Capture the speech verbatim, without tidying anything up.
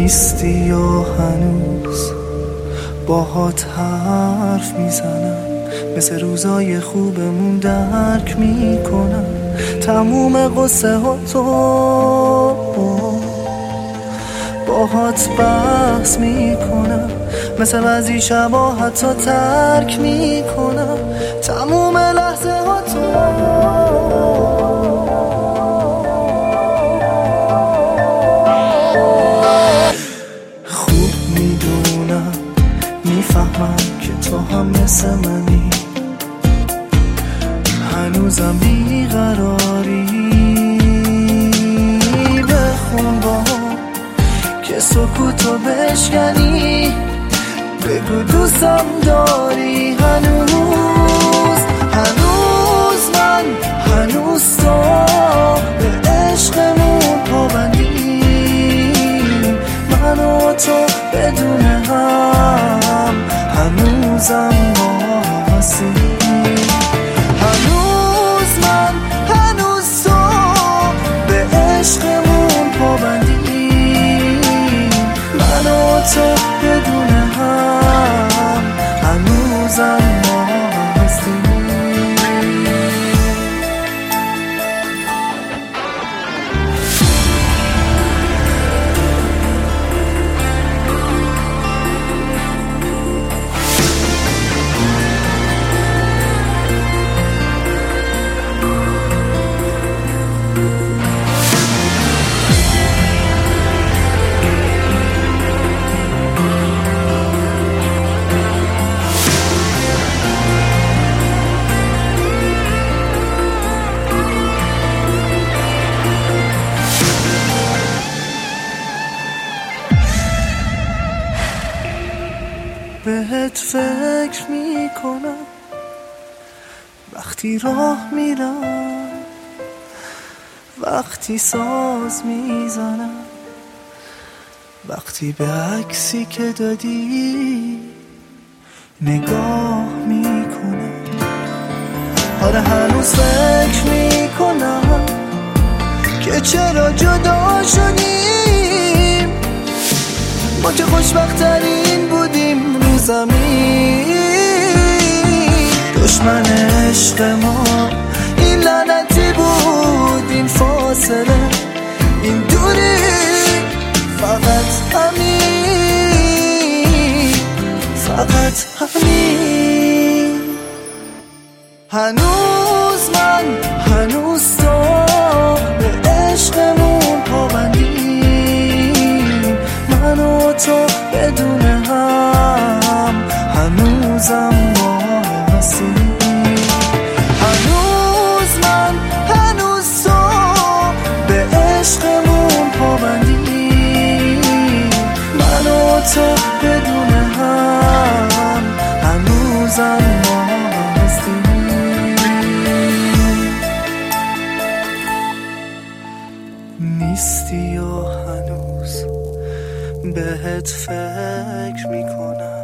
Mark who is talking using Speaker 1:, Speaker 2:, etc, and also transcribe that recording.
Speaker 1: نیستی یا هنوز باهات حرف میزنم، مثل روزای خوبمون درک میکنم تموم قصه ها تو، باهات بحث میکنم، مثل بعضی شبا حتی ترک میکنم تموم لحظه ها تو. خوب میدونم میفهمم که تو هم مثل منی، هنوزم بیقراری. بخون با که سکوتو بشکنی، بگو دوستم داری هنوز، هنوز من، هنوز تو به عشقمون پابندی، من و تو بدون هم هنوزم ما هستیم. هنوز من، هنوز تو به عشقمون پابندی، من و تو بدون هم هنوزم ما هستیم. بهت فکر میکنم وقتی راه میرم، وقتی ساز میزنم، وقتی به عکسی که دادی نگاه میکنم. آره هنوز فکر میکنم که چرا جدا شدیم، ما که خوشبخت‌ترین بودیم رو زمین. دشمن عشق ما این لعنتی بود، این فاصله، این دوری، فقط همین، فقط همین. هنوز من، هنوز تو به عشقمون پابندی، من و تو بدون هم هنوزم ما هستیم. هنوز من، هنوز تو به عشقمون پابندی، من و تو بدون هم هنوزم ما هستیم. نیستی یا هنوز بهت فکر میکنم،